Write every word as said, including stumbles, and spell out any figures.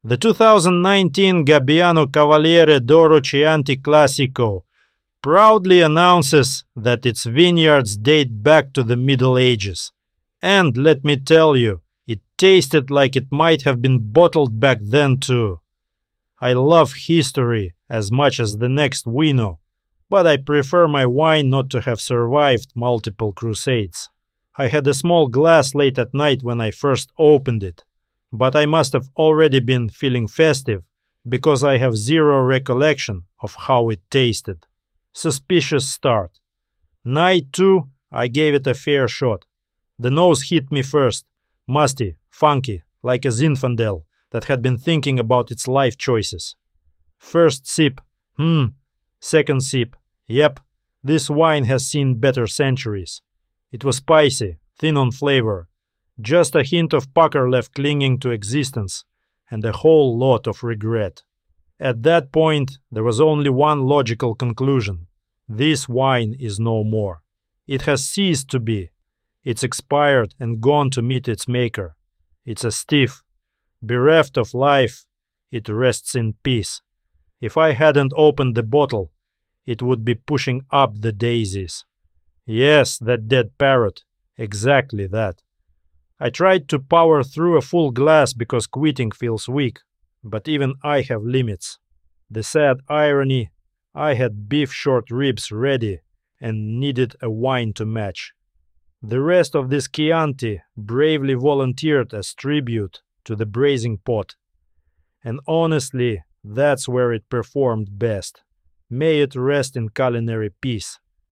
The two thousand nineteen Gabbiano Cavaliere d'Oro Chianti Classico proudly announces that its vineyards date back to the Middle Ages. And let me tell you, it tasted like it might have been bottled back then too. I love history as much as the next wino, but I prefer my wine not to have survived multiple crusades. I had a small glass late at night when I first opened it, but I must have already been feeling festive because I have zero recollection of how it tasted. Suspicious start. Night two, I gave it a fair shot. The nose hit me first, musty, funky, like a Zinfandel that had been thinking about its life choices. First sip, hmm. Second sip, yep, this wine has seen better centuries. It was spicy, thin on flavor, just a hint of pucker left clinging to existence, and a whole lot of regret. At that point, there was only one logical conclusion. This wine is no more. It has ceased to be. It's expired and gone to meet its maker. It's a stiff. Bereft of life, it rests in peace. If I hadn't opened the bottle, it would be pushing up the daisies. Yes, that dead parrot. Exactly that. I tried to power through a full glass because quitting feels weak, but even I have limits. The sad irony, I had beef short ribs ready and needed a wine to match. The rest of this Chianti bravely volunteered as tribute to the braising pot. And honestly, that's where it performed best. May it rest in culinary peace.